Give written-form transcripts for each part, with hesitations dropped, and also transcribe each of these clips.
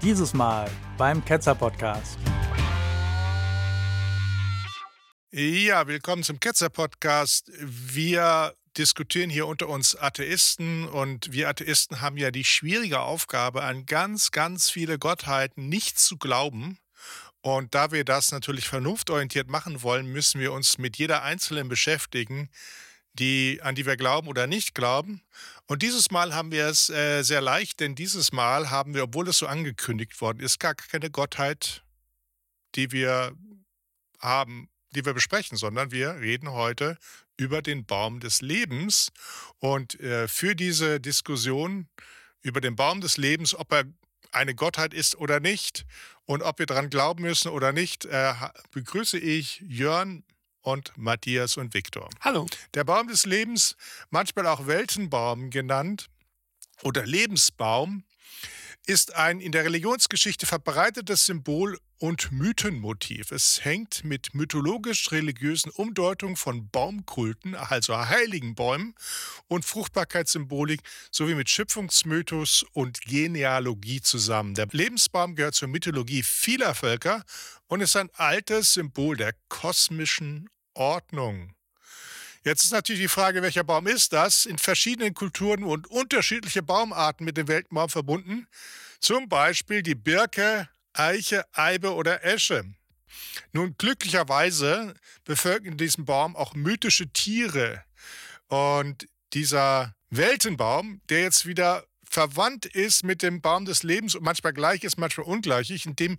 Dieses Mal beim Ketzer-Podcast. Ja, willkommen zum Ketzer-Podcast. Wir diskutieren hier unter uns Atheisten und wir Atheisten haben ja die schwierige Aufgabe, an ganz, ganz viele Gottheiten nicht zu glauben. Und da wir das natürlich vernunftorientiert machen wollen, müssen wir uns mit jeder einzelnen beschäftigen, an die wir glauben oder nicht glauben. Und dieses Mal haben wir es sehr leicht, denn dieses Mal haben wir, obwohl es so angekündigt worden ist, gar keine Gottheit, die wir haben, die wir besprechen, sondern wir reden heute über den Baum des Lebens. Und für diese Diskussion über den Baum des Lebens, ob er eine Gottheit ist oder nicht und ob wir daran glauben müssen oder nicht, begrüße ich Jörn und Matthias und Viktor. Hallo. Der Baum des Lebens, manchmal auch Weltenbaum genannt oder Lebensbaum, ist ein in der Religionsgeschichte verbreitetes Symbol und Mythenmotiv. Es hängt mit mythologisch-religiösen Umdeutungen von Baumkulten, also heiligen Bäumen, und Fruchtbarkeitssymbolik sowie mit Schöpfungsmythos und Genealogie zusammen. Der Lebensbaum gehört zur Mythologie vieler Völker und ist ein altes Symbol der kosmischen Ordnung. Jetzt ist natürlich die Frage, welcher Baum ist das? In verschiedenen Kulturen und unterschiedliche Baumarten mit dem Weltenbaum verbunden. Zum Beispiel die Birke, Eiche, Eibe oder Esche. Nun, glücklicherweise bevölkern diesen Baum auch mythische Tiere. Und dieser Weltenbaum, der jetzt wieder verwandt ist mit dem Baum des Lebens und manchmal gleich ist, manchmal ungleich, in den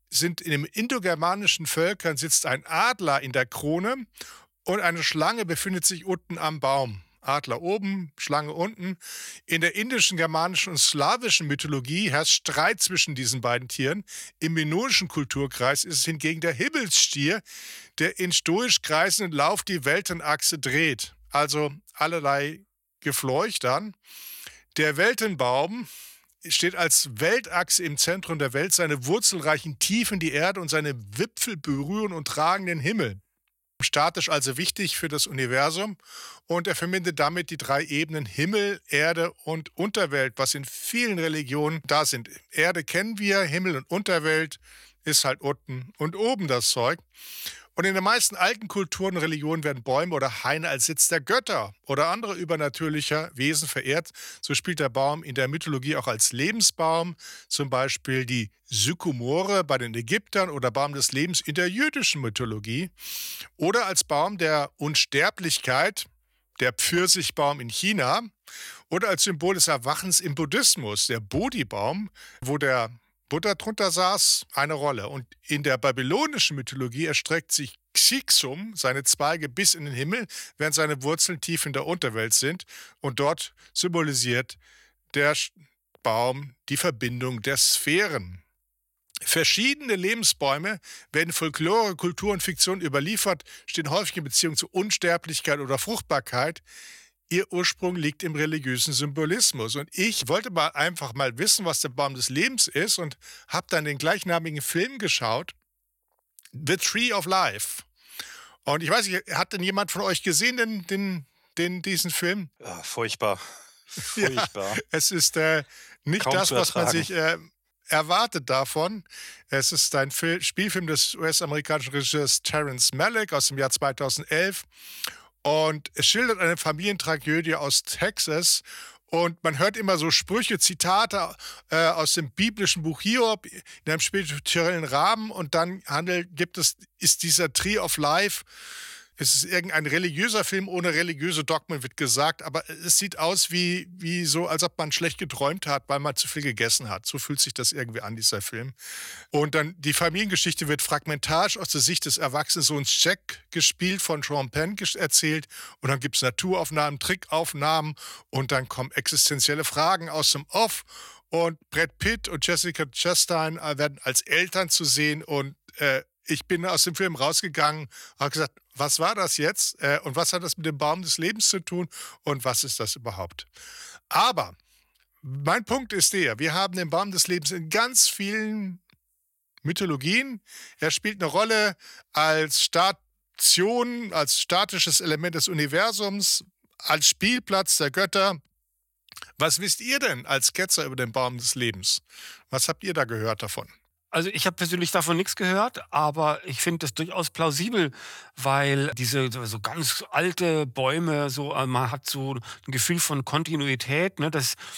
indogermanischen Völkern sitzt ein Adler in der Krone und eine Schlange befindet sich unten am Baum. Adler oben, Schlange unten. In der indischen, germanischen und slawischen Mythologie herrscht Streit zwischen diesen beiden Tieren. Im minoischen Kulturkreis ist es hingegen der Himmelsstier, der in stoisch kreisenden Lauf die Weltenachse dreht. Also allerlei Gefleucht dann. Der Weltenbaum steht als Weltachse im Zentrum der Welt. Seine Wurzeln reichen tief in die Erde und seine Wipfel berühren und tragen den Himmel. Statisch also wichtig für das Universum und er verbindet damit die drei Ebenen Himmel, Erde und Unterwelt, was in vielen Religionen da sind. Erde kennen wir, Himmel und Unterwelt ist halt unten und oben das Zeug. Und in den meisten alten Kulturen und Religionen werden Bäume oder Haine als Sitz der Götter oder anderer übernatürlicher Wesen verehrt. So spielt der Baum in der Mythologie auch als Lebensbaum, zum Beispiel die Sykomore bei den Ägyptern oder Baum des Lebens in der jüdischen Mythologie oder als Baum der Unsterblichkeit, der Pfirsichbaum in China oder als Symbol des Erwachens im Buddhismus, der Bodhi-Baum, wo der Buddha drunter saß, eine Rolle. Und in der babylonischen Mythologie erstreckt sich Xixum, seine Zweige bis in den Himmel, während seine Wurzeln tief in der Unterwelt sind. Und dort symbolisiert der Baum die Verbindung der Sphären. Verschiedene Lebensbäume werden in Folklore, Kultur und Fiktion überliefert, stehen häufig in Beziehung zu Unsterblichkeit oder Fruchtbarkeit. Ihr Ursprung liegt im religiösen Symbolismus. Und ich wollte einfach mal wissen, was der Baum des Lebens ist und habe dann den gleichnamigen Film geschaut, The Tree of Life. Und ich weiß nicht, hat denn jemand von euch gesehen, diesen Film? Ja, furchtbar. Furchtbar. Ja, es ist nicht Kaum das, zu was man ertragen. sich erwartet davon. Es ist ein Spielfilm des US-amerikanischen Regisseurs Terrence Malick aus dem Jahr 2011. Und es schildert eine Familientragödie aus Texas. Und man hört immer so Sprüche, Zitate aus dem biblischen Buch Hiob in einem spirituellen Rahmen. Und dann ist dieser Tree of Life, es ist irgendein religiöser Film ohne religiöse Dogmen, wird gesagt. Aber es sieht aus wie so, als ob man schlecht geträumt hat, weil man zu viel gegessen hat. So fühlt sich das irgendwie an, dieser Film. Und dann die Familiengeschichte wird fragmentarisch aus der Sicht des erwachsenen Sohns Jack gespielt, von Sean Penn erzählt. Und dann gibt es Naturaufnahmen, Trickaufnahmen und dann kommen existenzielle Fragen aus dem Off. Und Brad Pitt und Jessica Chastain werden als Eltern zu sehen. Und ich bin aus dem Film rausgegangen, habe gesagt, was war das jetzt? Und was hat das mit dem Baum des Lebens zu tun? Und was ist das überhaupt? Aber mein Punkt ist wir haben den Baum des Lebens in ganz vielen Mythologien. Er spielt eine Rolle als als statisches Element des Universums, als Spielplatz der Götter, Was wisst ihr denn als Ketzer über den Baum des Lebens? Was habt ihr da gehört davon? Also, ich habe persönlich davon nichts gehört, aber ich finde das durchaus plausibel, weil diese so ganz alte Bäume so man hat so 'n Gefühl von Kontinuität, ne?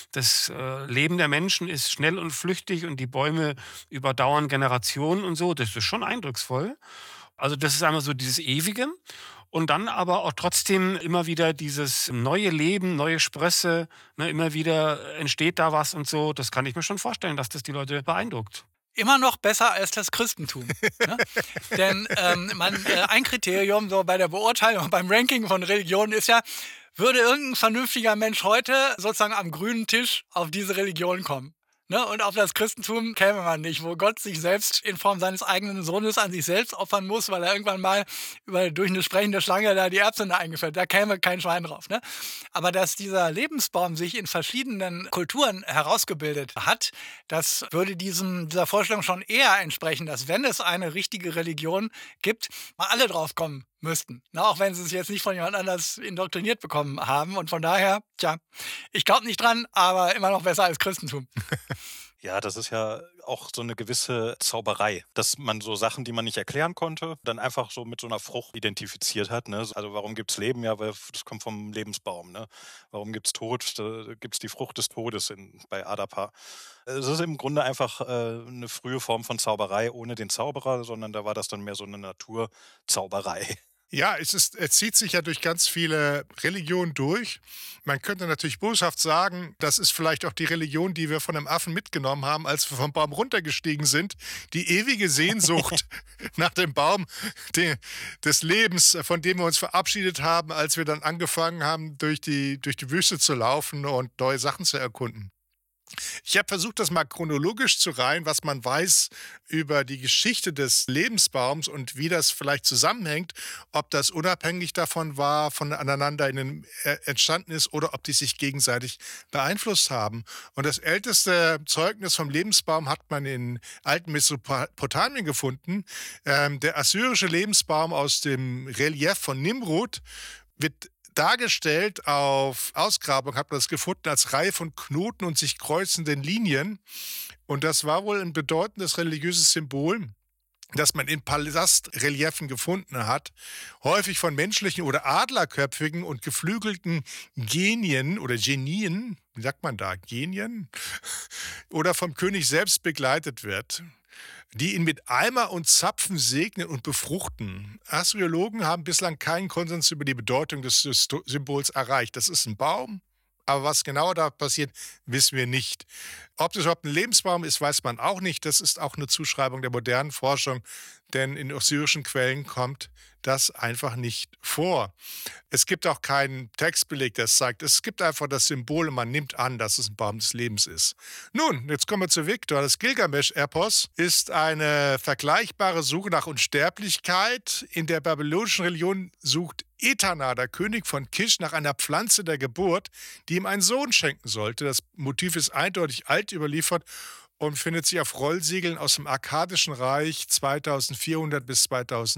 Das Leben der Menschen ist schnell und flüchtig und die Bäume überdauern Generationen und so. Das ist schon eindrucksvoll. Also, das ist einmal so dieses Ewige und dann aber auch trotzdem immer wieder dieses neue Leben, neue Sprösse, ne? Immer wieder entsteht da was und so. Das kann ich mir schon vorstellen, dass das die Leute beeindruckt. Immer noch besser als das Christentum. Ne? Denn ein Kriterium so bei der Beurteilung, beim Ranking von Religionen ist ja, würde irgendein vernünftiger Mensch heute sozusagen am grünen Tisch auf diese Religion kommen? Ne? Und auf das Christentum käme man nicht, wo Gott sich selbst in Form seines eigenen Sohnes an sich selbst opfern muss, weil er irgendwann mal durch eine sprechende Schlange da die Erbsünde eingeführt hat. Da käme kein Schwein drauf. Ne? Aber dass dieser Lebensbaum sich in verschiedenen Kulturen herausgebildet hat, das würde dieser Vorstellung schon eher entsprechen, dass wenn es eine richtige Religion gibt, mal alle drauf kommen müssten. Na, auch wenn sie es jetzt nicht von jemand anders indoktriniert bekommen haben. Und von daher, tja, ich glaube nicht dran, aber immer noch besser als Christentum. Ja, das ist ja auch so eine gewisse Zauberei, dass man so Sachen, die man nicht erklären konnte, dann einfach so mit so einer Frucht identifiziert hat, ne? Also, warum gibt's Leben? Ja, weil das kommt vom Lebensbaum, ne? Warum gibt's Tod? Da gibt's die Frucht des Todes bei Adapa. Es ist im Grunde einfach, 'ne frühe Form von Zauberei ohne den Zauberer, sondern da war das dann mehr so eine Naturzauberei. Ja, es zieht sich ja durch ganz viele Religionen durch. Man könnte natürlich boshaft sagen, das ist vielleicht auch die Religion, die wir von einem Affen mitgenommen haben, als wir vom Baum runtergestiegen sind. Die ewige Sehnsucht nach dem Baum des Lebens, von dem wir uns verabschiedet haben, als wir dann angefangen haben, durch die Wüste zu laufen und neue Sachen zu erkunden. Ich habe versucht, das mal chronologisch zu reihen, was man weiß über die Geschichte des Lebensbaums und wie das vielleicht zusammenhängt, ob das unabhängig davon war, voneinander entstanden ist oder ob die sich gegenseitig beeinflusst haben. Und das älteste Zeugnis vom Lebensbaum hat man in alten Mesopotamien gefunden. Der assyrische Lebensbaum aus dem Relief von Nimrud wird dargestellt auf Ausgrabung, hat man das gefunden als Reihe von Knoten und sich kreuzenden Linien. Und das war wohl ein bedeutendes religiöses Symbol, das man in Palastreliefen gefunden hat, häufig von menschlichen oder adlerköpfigen und geflügelten Genien oder Genien, wie sagt man da, Genien? Oder vom König selbst begleitet wird, die ihn mit Eimer und Zapfen segnen und befruchten. Assyologen haben bislang keinen Konsens über die Bedeutung des Symbols erreicht. Das ist ein Baum, aber was genau da passiert, wissen wir nicht. Ob das überhaupt ein Lebensbaum ist, weiß man auch nicht. Das ist auch eine Zuschreibung der modernen Forschung, denn in assyrischen Quellen kommt das einfach nicht vor. Es gibt auch keinen Textbeleg, der es zeigt. Es gibt einfach das Symbol und man nimmt an, dass es ein Baum des Lebens ist. Nun, jetzt kommen wir zu Viktor. Das Gilgamesch-Epos ist eine vergleichbare Suche nach Unsterblichkeit. In der babylonischen Religion sucht Etana, der König von Kisch, nach einer Pflanze der Geburt, die ihm einen Sohn schenken sollte. Das Motiv ist eindeutig alt überliefert und findet sich auf Rollsiegeln aus dem Akkadischen Reich 2400 bis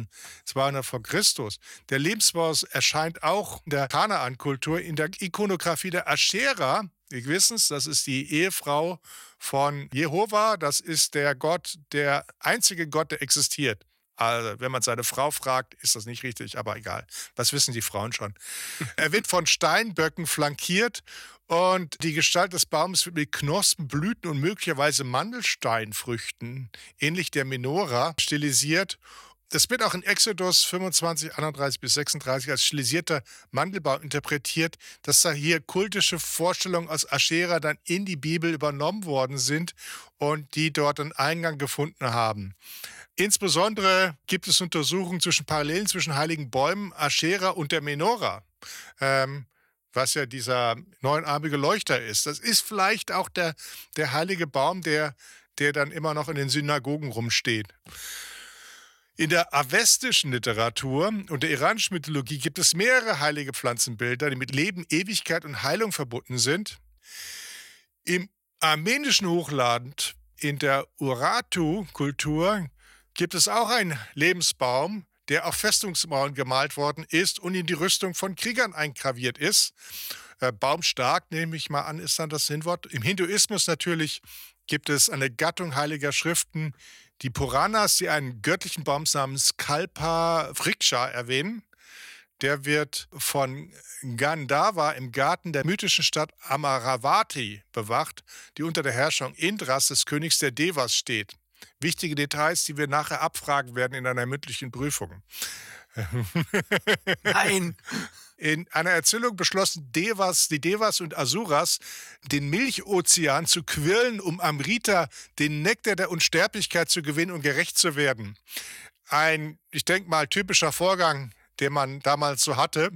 2200 vor Christus. Der Lebensbaum erscheint auch in der Kanaan-Kultur, in der Ikonographie der Aschera. Wir wissen es, das ist die Ehefrau von Jehova. Das ist der Gott, der einzige Gott, der existiert. Also, wenn man seine Frau fragt, ist das nicht richtig, aber egal. Das wissen die Frauen schon. Er wird von Steinböcken flankiert und die Gestalt des Baumes wird mit Knospen, Blüten und möglicherweise Mandelsteinfrüchten, ähnlich der Menora, stilisiert. Das wird auch in Exodus 25, 31 bis 36 als stilisierter Mandelbaum interpretiert, dass da hier kultische Vorstellungen aus Aschera dann in die Bibel übernommen worden sind und die dort einen Eingang gefunden haben. Insbesondere gibt es Untersuchungen Parallelen zwischen heiligen Bäumen, Aschera und der Menora, was ja dieser neunarmige Leuchter ist. Das ist vielleicht auch der heilige Baum, der dann immer noch in den Synagogen rumsteht. In der avestischen Literatur und der iranischen Mythologie gibt es mehrere heilige Pflanzenbilder, die mit Leben, Ewigkeit und Heilung verbunden sind. Im armenischen Hochland, in der Urartu-Kultur, gibt es auch einen Lebensbaum, der auf Festungsmauern gemalt worden ist und in die Rüstung von Kriegern eingraviert ist. Baumstark, nehme ich mal an, ist dann das Sinnwort. Im Hinduismus natürlich gibt es eine Gattung heiliger Schriften, die Puranas, die einen göttlichen Baum namens Kalpa Vriksha erwähnen. Der wird von Gandharva im Garten der mythischen Stadt Amaravati bewacht, die unter der Herrschung Indras, des Königs der Devas, steht. Wichtige Details, die wir nachher abfragen werden in einer mündlichen Prüfung. Nein! In einer Erzählung beschlossen die Devas und Asuras, den Milchozean zu quirlen, um Amrita, den Nektar der Unsterblichkeit, zu gewinnen und gerecht zu werden. Ein, ich denke mal, typischer Vorgang, den man damals so hatte.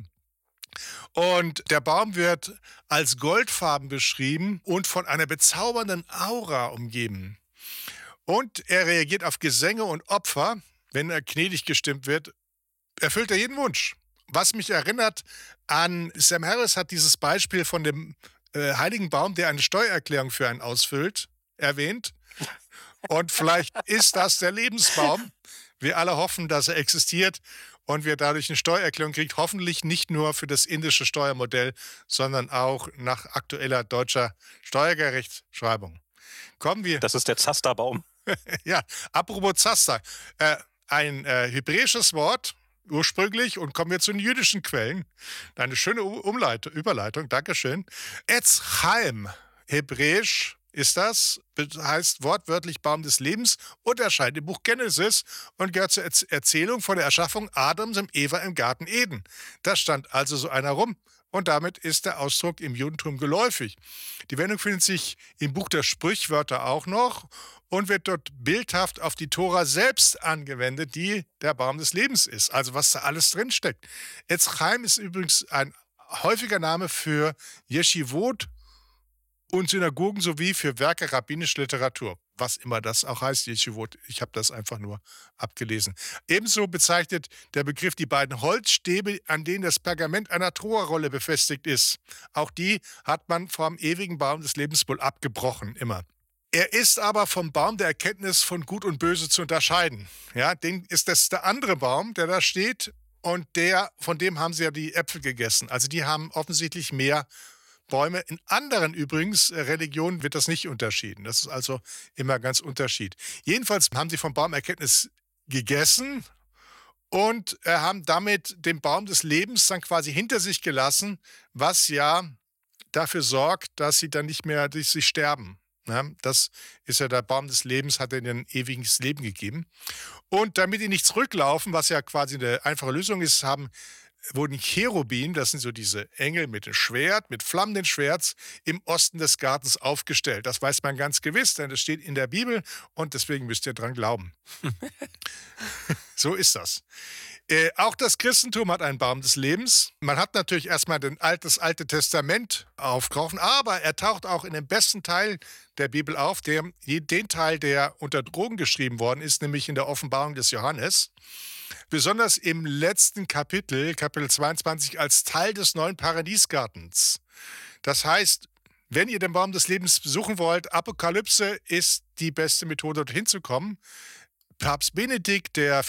Und der Baum wird als goldfarben beschrieben und von einer bezaubernden Aura umgeben. Und er reagiert auf Gesänge und Opfer. Wenn er gnädig gestimmt wird, erfüllt er jeden Wunsch. Was mich erinnert an, Sam Harris hat dieses Beispiel von dem heiligen Baum, der eine Steuererklärung für einen ausfüllt, erwähnt. Und vielleicht ist das der Lebensbaum. Wir alle hoffen, dass er existiert und wir dadurch eine Steuererklärung kriegen. Hoffentlich nicht nur für das indische Steuermodell, sondern auch nach aktueller deutscher Steuergerechtschreibung. Kommen wir. Das ist der Zasterbaum. Ja, apropos Zaster. Ein hebräisches Wort, ursprünglich, und kommen wir zu den jüdischen Quellen. Eine schöne Überleitung, Dankeschön. Etz Chaim, hebräisch ist das, heißt wortwörtlich Baum des Lebens und erscheint im Buch Genesis und gehört zur Erzählung von der Erschaffung Adams und Eva im Garten Eden. Da stand also so einer rum. Und damit ist der Ausdruck im Judentum geläufig. Die Wendung findet sich im Buch der Sprichwörter auch noch und wird dort bildhaft auf die Tora selbst angewendet, die der Baum des Lebens ist. Also was da alles drinsteckt. Etz Chaim ist übrigens ein häufiger Name für Yeshivot und Synagogen sowie für Werke rabbinischer Literatur. Was immer das auch heißt, Yeshivot. Ich habe das einfach nur abgelesen. Ebenso bezeichnet der Begriff die beiden Holzstäbe, an denen das Pergament einer Tora-Rolle befestigt ist. Auch die hat man vom ewigen Baum des Lebens wohl abgebrochen, immer. Er ist aber vom Baum der Erkenntnis von Gut und Böse zu unterscheiden. Ja, das der andere Baum, der da steht, und von dem haben sie ja die Äpfel gegessen. Also die haben offensichtlich mehr Bäume. In anderen übrigens Religionen wird das nicht unterschieden. Das ist also immer ganz Unterschied. Jedenfalls haben sie vom Baum Erkenntnis gegessen und haben damit den Baum des Lebens dann quasi hinter sich gelassen, was ja dafür sorgt, dass sie dann nicht mehr durch sich sterben. Ja, das ist ja der Baum des Lebens, hat ihnen ein ewiges Leben gegeben. Und damit die nicht zurücklaufen, was ja quasi eine einfache Lösung ist, wurden Cherubim, das sind so diese Engel mit dem Schwert, mit flammenden Schwerts, im Osten des Gartens aufgestellt. Das weiß man ganz gewiss, denn das steht in der Bibel und deswegen müsst ihr dran glauben. So ist das. Auch das Christentum hat einen Baum des Lebens. Man hat natürlich erstmal das Alte Testament aufgerufen, aber er taucht auch in dem besten Teil der Bibel auf, den Teil, der unter Drogen geschrieben worden ist, nämlich in der Offenbarung des Johannes. Besonders im letzten Kapitel 22, als Teil des neuen Paradiesgartens. Das heißt, wenn ihr den Baum des Lebens besuchen wollt, Apokalypse ist die beste Methode, dorthin zu kommen. Papst Benedikt, der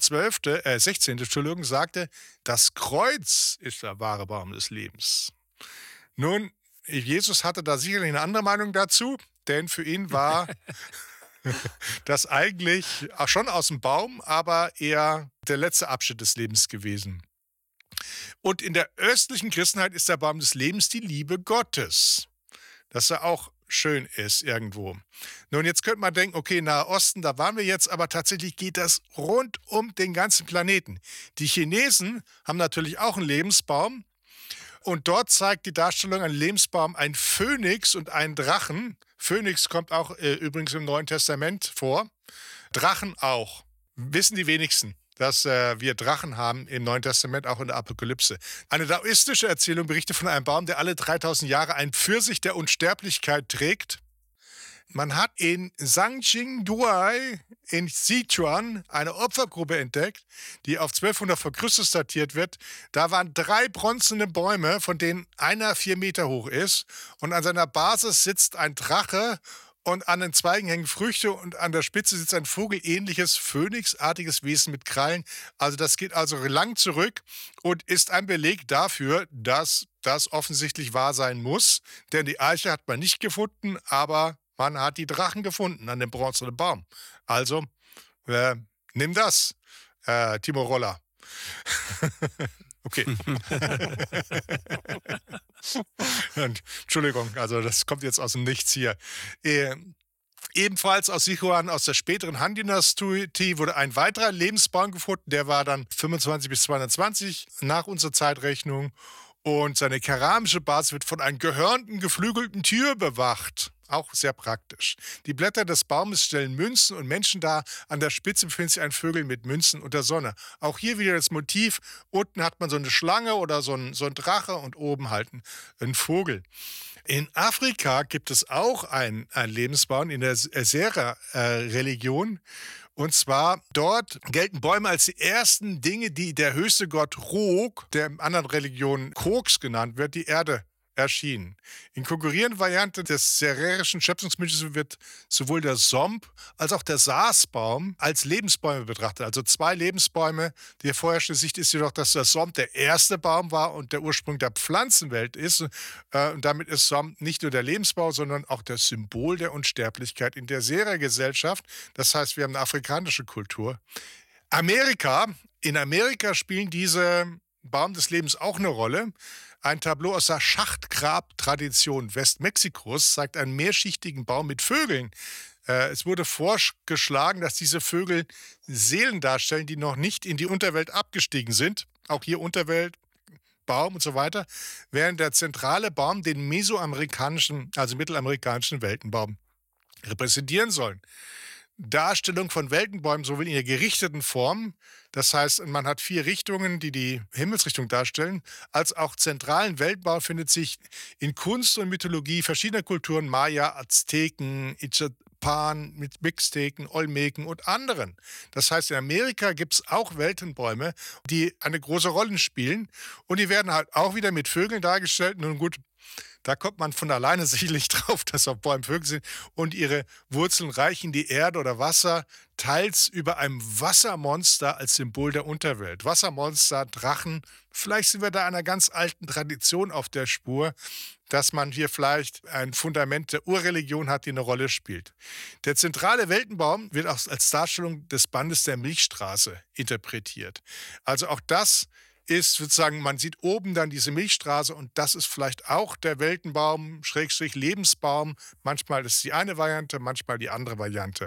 16. sagte, das Kreuz ist der wahre Baum des Lebens. Nun, Jesus hatte da sicherlich eine andere Meinung dazu, denn für ihn war das eigentlich schon aus dem Baum, aber eher der letzte Abschnitt des Lebens gewesen. Und in der östlichen Christenheit ist der Baum des Lebens die Liebe Gottes. Das ja auch schön ist irgendwo. Nun, jetzt könnte man denken, okay, Nahe Osten, da waren wir jetzt, aber tatsächlich geht das rund um den ganzen Planeten. Die Chinesen haben natürlich auch einen Lebensbaum und dort zeigt die Darstellung ein Lebensbaum ein Phönix und einen Drachen. Phönix kommt auch übrigens im Neuen Testament vor. Drachen auch. Wissen die wenigsten, dass wir Drachen haben im Neuen Testament, auch in der Apokalypse. Eine daoistische Erzählung berichtet von einem Baum, der alle 3000 Jahre einen Pfirsich der Unsterblichkeit trägt. Man hat in Zhangqingduai in Sichuan eine Opfergrube entdeckt, die auf 1200 vor Christus datiert wird. Da waren 3 bronzene Bäume, von denen einer 4 Meter hoch ist. Und an seiner Basis sitzt ein Drache und an den Zweigen hängen Früchte und an der Spitze sitzt ein vogelähnliches, phönixartiges Wesen mit Krallen. Also das geht also lang zurück und ist ein Beleg dafür, dass das offensichtlich wahr sein muss, denn die Eiche hat man nicht gefunden, aber man hat die Drachen gefunden an dem bronzenen Baum. Also, nimm das, Timo Roller. Okay. Entschuldigung, also das kommt jetzt aus dem Nichts hier. Ebenfalls aus Sichuan aus der späteren Han-Dynastie wurde ein weiterer Lebensbaum gefunden. Der war dann 25 bis 220 nach unserer Zeitrechnung. Und seine keramische Basis wird von einem gehörnten, geflügelten Tier bewacht. Auch sehr praktisch. Die Blätter des Baumes stellen Münzen und Menschen dar. An der Spitze befindet sich ein Vögel mit Münzen und der Sonne. Auch hier wieder das Motiv. Unten hat man so eine Schlange oder so ein Drache und oben halt ein Vogel. In Afrika gibt es auch einen Lebensbaum in der Sera-Religion. Und zwar dort gelten Bäume als die ersten Dinge, die der höchste Gott Rog, der in anderen Religionen Koks genannt wird, die Erde erschienen. In konkurrierenden Variante des sererischen Schöpfungsmythos wird sowohl der Somb als auch der Saasbaum als Lebensbäume betrachtet. Also zwei Lebensbäume. Die vorherrschende Sicht ist jedoch, dass der Somb der erste Baum war und der Ursprung der Pflanzenwelt ist. Und damit ist Somb nicht nur der Lebensbaum, sondern auch das Symbol der Unsterblichkeit in der Sera-Gesellschaft. Das heißt, wir haben eine afrikanische Kultur. In Amerika spielen diese Baum des Lebens auch eine Rolle. Ein Tableau aus der Schachtgrab-Tradition Westmexikos zeigt einen mehrschichtigen Baum mit Vögeln. Es wurde vorgeschlagen, dass diese Vögel Seelen darstellen, die noch nicht in die Unterwelt abgestiegen sind. Auch hier Unterwelt, Baum und so weiter. Während der zentrale Baum den mesoamerikanischen, also mittelamerikanischen Weltenbaum repräsentieren soll. Darstellung von Weltenbäumen sowohl in der gerichteten Form, das heißt, man hat 4 Richtungen, die die Himmelsrichtung darstellen, als auch zentralen Weltenbau findet sich in Kunst und Mythologie verschiedener Kulturen, Maya, Azteken, Ichipan, mit Mixteken, Olmeken und anderen. Das heißt, in Amerika gibt es auch Weltenbäume, die eine große Rolle spielen und die werden halt auch wieder mit Vögeln dargestellt. Nun gut, da kommt man von alleine sicherlich drauf, dass auf Bäumen Vögel sind und ihre Wurzeln reichen die Erde oder Wasser, teils über einem Wassermonster als Symbol der Unterwelt. Wassermonster, Drachen, vielleicht sind wir da einer ganz alten Tradition auf der Spur, dass man hier vielleicht ein Fundament der Urreligion hat, die eine Rolle spielt. Der zentrale Weltenbaum wird auch als Darstellung des Bandes der Milchstraße interpretiert. Also auch das ist sozusagen, man sieht oben dann diese Milchstraße und das ist vielleicht auch der Weltenbaum, Schrägstrich Lebensbaum. Manchmal ist die eine Variante, manchmal die andere Variante.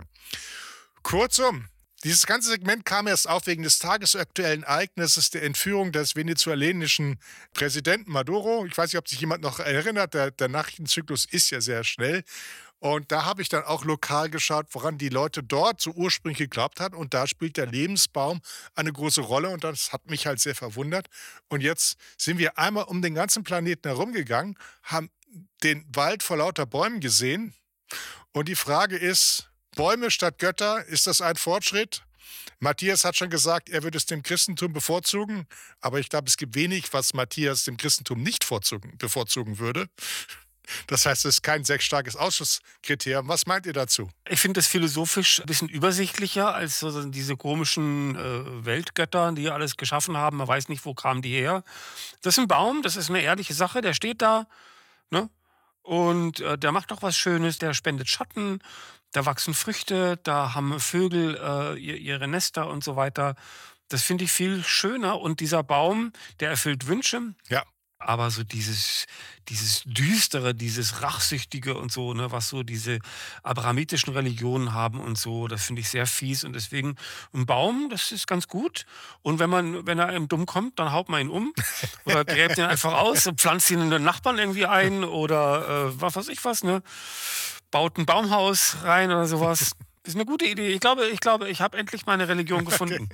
Kurzum, dieses ganze Segment kam erst auf wegen des tagesaktuellen Ereignisses der Entführung des venezolanischen Präsidenten Maduro. Ich weiß nicht, ob sich jemand noch erinnert, der Nachrichtenzyklus ist ja sehr schnell. Und da habe ich dann auch lokal geschaut, woran die Leute dort so ursprünglich geglaubt haben. Und da spielt der Lebensbaum eine große Rolle. Und das hat mich halt sehr verwundert. Und jetzt sind wir einmal um den ganzen Planeten herumgegangen, haben den Wald vor lauter Bäumen gesehen. Und die Frage ist, Bäume statt Götter, ist das ein Fortschritt? Matthias hat schon gesagt, er würde es dem Christentum bevorzugen. Aber ich glaube, es gibt wenig, was Matthias dem Christentum nicht bevorzugen würde. Das heißt, es ist kein sehr starkes Ausschlusskriterium. Was meint ihr dazu? Ich finde das philosophisch ein bisschen übersichtlicher als so diese komischen Weltgötter, die alles geschaffen haben. Man weiß nicht, wo kamen die her. Das ist ein Baum, das ist eine ehrliche Sache, der steht da, ne? Und der macht doch was Schönes, der spendet Schatten, da wachsen Früchte, da haben Vögel ihre Nester und so weiter. Das finde ich viel schöner. Und dieser Baum, der erfüllt Wünsche. Ja. Aber so dieses Düstere, dieses Rachsüchtige und so, ne, was so diese abrahamitischen Religionen haben und so, das finde ich sehr fies. Und deswegen ein Baum, das ist ganz gut. Und wenn er einem dumm kommt, dann haut man ihn um oder gräbt ihn einfach aus und pflanzt ihn in den Nachbarn irgendwie ein oder was weiß ich was, ne? Baut ein Baumhaus rein oder sowas. Das ist eine gute Idee. Ich glaube, ich habe endlich meine Religion gefunden.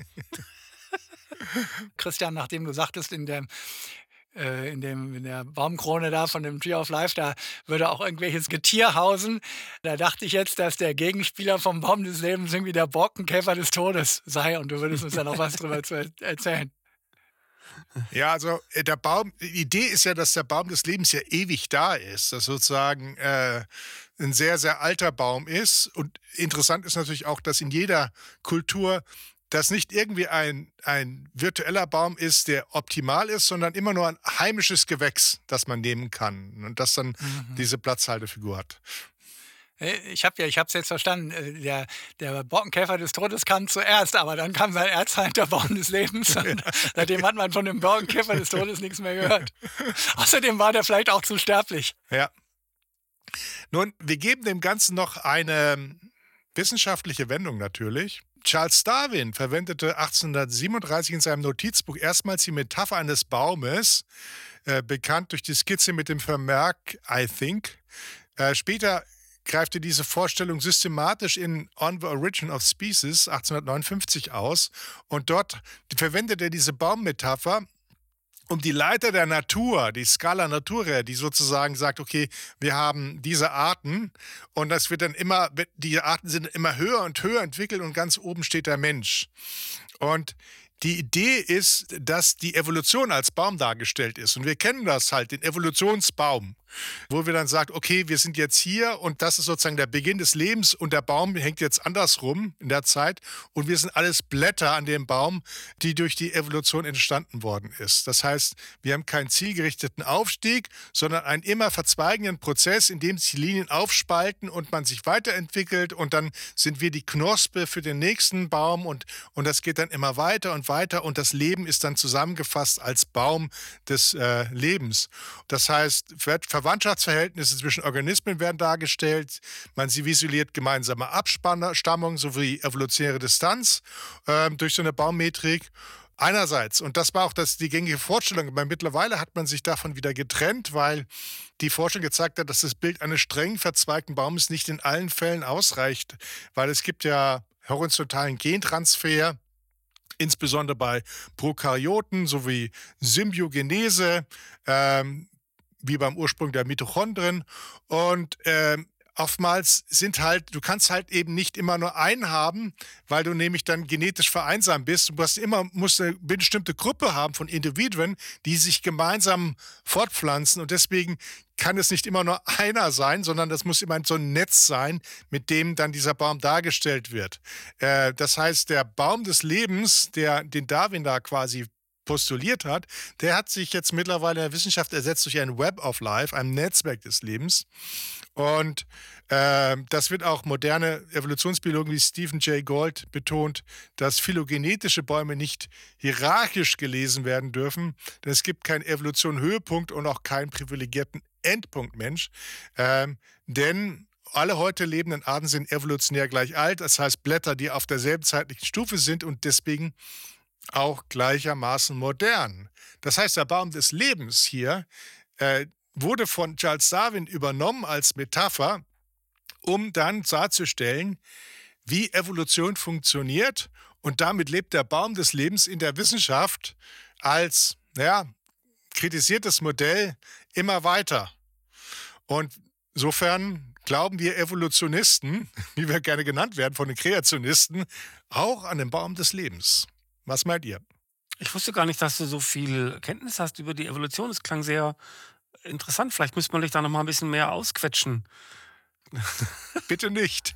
Christian, nachdem du sagtest, in der Baumkrone da von dem Tree of Life, da würde auch irgendwelches Getier hausen. Da dachte ich jetzt, dass der Gegenspieler vom Baum des Lebens irgendwie der Borkenkäfer des Todes sei und du würdest uns da noch was drüber erzählen. Ja, also die Idee ist ja, dass der Baum des Lebens ja ewig da ist, dass sozusagen ein sehr, sehr alter Baum ist. Und interessant ist natürlich auch, dass in jeder Kultur das nicht irgendwie ein virtueller Baum ist, der optimal ist, sondern immer nur ein heimisches Gewächs, das man nehmen kann und das dann diese Platzhaltefigur hat. Ich habe es jetzt verstanden. Der Borkenkäfer des Todes kam zuerst, aber dann kam sein Erzfeind, der Baum des Lebens. Und seitdem hat man von dem Borkenkäfer des Todes nichts mehr gehört. Außerdem war der vielleicht auch zu sterblich. Ja. Nun, wir geben dem Ganzen noch eine wissenschaftliche Wendung natürlich. Charles Darwin verwendete 1837 in seinem Notizbuch erstmals die Metapher eines Baumes, bekannt durch die Skizze mit dem Vermerk I think. Später greifte diese Vorstellung systematisch in On the Origin of Species 1859 aus und dort verwendet er diese Baummetapher, um die Leiter der Natur, die Scala Naturae, die sozusagen sagt, okay, wir haben diese Arten und das wird dann immer, die Arten sind immer höher und höher entwickelt und ganz oben steht der Mensch. Und die Idee ist, dass die Evolution als Baum dargestellt ist. Und wir kennen das halt, den Evolutionsbaum, wo wir dann sagen, okay, wir sind jetzt hier und das ist sozusagen der Beginn des Lebens und der Baum hängt jetzt andersrum in der Zeit und wir sind alles Blätter an dem Baum, die durch die Evolution entstanden worden ist. Das heißt, wir haben keinen zielgerichteten Aufstieg, sondern einen immer verzweigenden Prozess, in dem sich die Linien aufspalten und man sich weiterentwickelt und dann sind wir die Knospe für den nächsten Baum und das geht dann immer weiter und das Leben ist dann zusammengefasst als Baum des Lebens. Das heißt, Verwandtschaftsverhältnisse zwischen Organismen werden dargestellt, man sie visualisiert gemeinsame Abstammung sowie evolutionäre Distanz durch so eine Baummetrik. Einerseits, und das war auch die gängige Vorstellung, aber mittlerweile hat man sich davon wieder getrennt, weil die Forschung gezeigt hat, dass das Bild eines streng verzweigten Baumes nicht in allen Fällen ausreicht, weil es gibt ja horizontalen Gentransfer, insbesondere bei Prokaryoten sowie Symbiogenese, wie beim Ursprung der Mitochondrien. Und oftmals du kannst halt eben nicht immer nur einen haben, weil du nämlich dann genetisch vereinsamt bist. Du musst eine bestimmte Gruppe haben von Individuen, die sich gemeinsam fortpflanzen. Und deswegen kann es nicht immer nur einer sein, sondern das muss immer so ein Netz sein, mit dem dann dieser Baum dargestellt wird. Das heißt, der Baum des Lebens, den Darwin da quasi postuliert hat, der hat sich jetzt mittlerweile in der Wissenschaft ersetzt durch ein Web of Life, ein Netzwerk des Lebens. Und das wird auch moderne Evolutionsbiologen wie Stephen Jay Gould betont, dass phylogenetische Bäume nicht hierarchisch gelesen werden dürfen, denn es gibt keinen Evolution-Höhepunkt und auch keinen privilegierten Endpunkt Mensch, denn alle heute lebenden Arten sind evolutionär gleich alt, das heißt Blätter, die auf derselben zeitlichen Stufe sind und deswegen auch gleichermaßen modern. Das heißt, der Baum des Lebens hier wurde von Charles Darwin übernommen als Metapher, um dann darzustellen, wie Evolution funktioniert. Und damit lebt der Baum des Lebens in der Wissenschaft als kritisiertes Modell immer weiter. Und insofern glauben wir Evolutionisten, wie wir gerne genannt werden von den Kreationisten, auch an den Baum des Lebens. Was meint ihr? Ich wusste gar nicht, dass du so viel Kenntnis hast über die Evolution. Das klang sehr interessant. Vielleicht müsste man dich da noch mal ein bisschen mehr ausquetschen. Bitte nicht.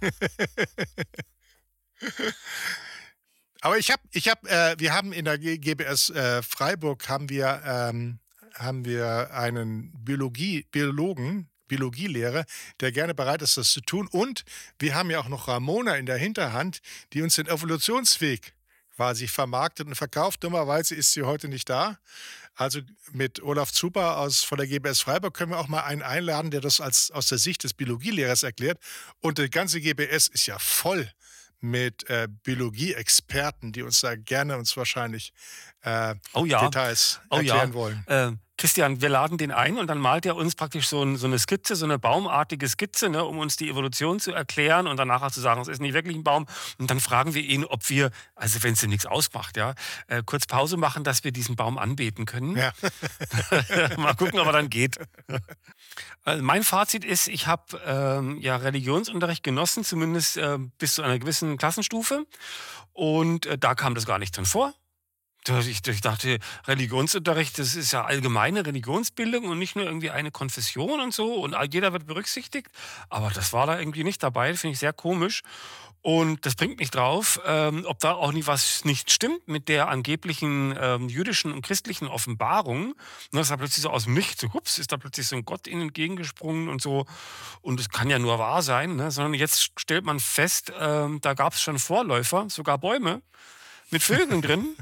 Aber wir haben in der GBS Freiburg haben wir einen Biologielehrer, der gerne bereit ist, das zu tun. Und wir haben ja auch noch Ramona in der Hinterhand, die uns den Evolutionsweg quasi vermarktet und verkauft. Dummerweise ist sie heute nicht da. Also mit Olaf Zuber von der GBS Freiburg können wir auch mal einen einladen, der das aus der Sicht des Biologielehrers erklärt. Und die ganze GBS ist ja voll mit Biologie-Experten, die uns da gerne wahrscheinlich Details erklären wollen. Christian, wir laden den ein und dann malt er uns praktisch so eine Skizze, so eine baumartige Skizze, ne, um uns die Evolution zu erklären und danach zu sagen, es ist nicht wirklich ein Baum. Und dann fragen wir ihn, ob wir, also wenn es ihm nichts ausmacht, kurz Pause machen, dass wir diesen Baum anbeten können. Ja. Mal gucken, ob er dann geht. Also mein Fazit ist, ich habe Religionsunterricht genossen, zumindest bis zu einer gewissen Klassenstufe. Und da kam das gar nicht drin vor. Ich dachte, Religionsunterricht, das ist ja allgemeine Religionsbildung und nicht nur irgendwie eine Konfession und so und jeder wird berücksichtigt. Aber das war da irgendwie nicht dabei, finde ich sehr komisch. Und das bringt mich drauf, ob da auch was nicht stimmt mit der angeblichen jüdischen und christlichen Offenbarung. Und das ist da plötzlich so aus dem Nichts, so hups, ist da plötzlich so ein Gott ihnen entgegengesprungen und so. Und es kann ja nur wahr sein, ne? Sondern jetzt stellt man fest, da gab es schon Vorläufer, sogar Bäume mit Vögeln drin.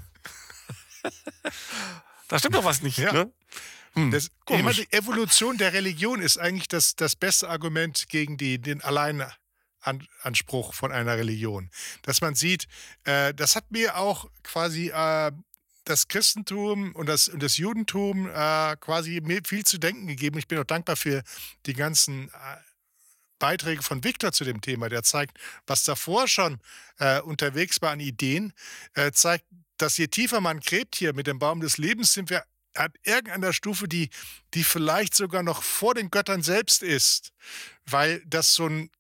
Da stimmt doch was nicht, Ja. ne? Die Evolution der Religion ist eigentlich das beste Argument gegen den Alleinanspruch von einer Religion. Dass man sieht, das hat mir auch quasi das Christentum und das Judentum quasi mir viel zu denken gegeben. Ich bin auch dankbar für die ganzen Beiträge von Viktor zu dem Thema. Der zeigt, was davor schon unterwegs war an Ideen, zeigt, dass je tiefer man gräbt hier mit dem Baum des Lebens, sind wir an irgendeiner Stufe, die vielleicht sogar noch vor den Göttern selbst ist, weil das so ein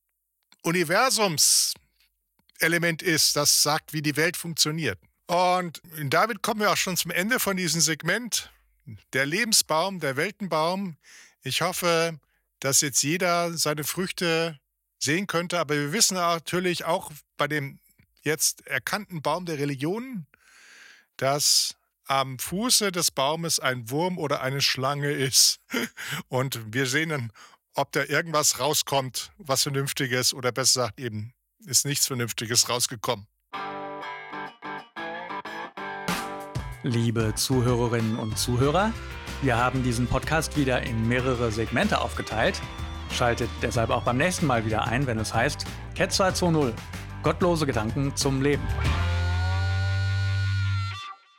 Universumselement ist, das sagt, wie die Welt funktioniert. Und damit kommen wir auch schon zum Ende von diesem Segment. Der Lebensbaum, der Weltenbaum. Ich hoffe, dass jetzt jeder seine Früchte sehen könnte, aber wir wissen natürlich auch bei dem jetzt erkannten Baum der Religionen, dass am Fuße des Baumes ein Wurm oder eine Schlange ist. Und wir sehen dann, ob da irgendwas rauskommt, was Vernünftiges, oder besser gesagt eben, ist nichts Vernünftiges rausgekommen. Liebe Zuhörerinnen und Zuhörer, wir haben diesen Podcast wieder in mehrere Segmente aufgeteilt. Schaltet deshalb auch beim nächsten Mal wieder ein, wenn es heißt Cat 220, gottlose Gedanken zum Leben.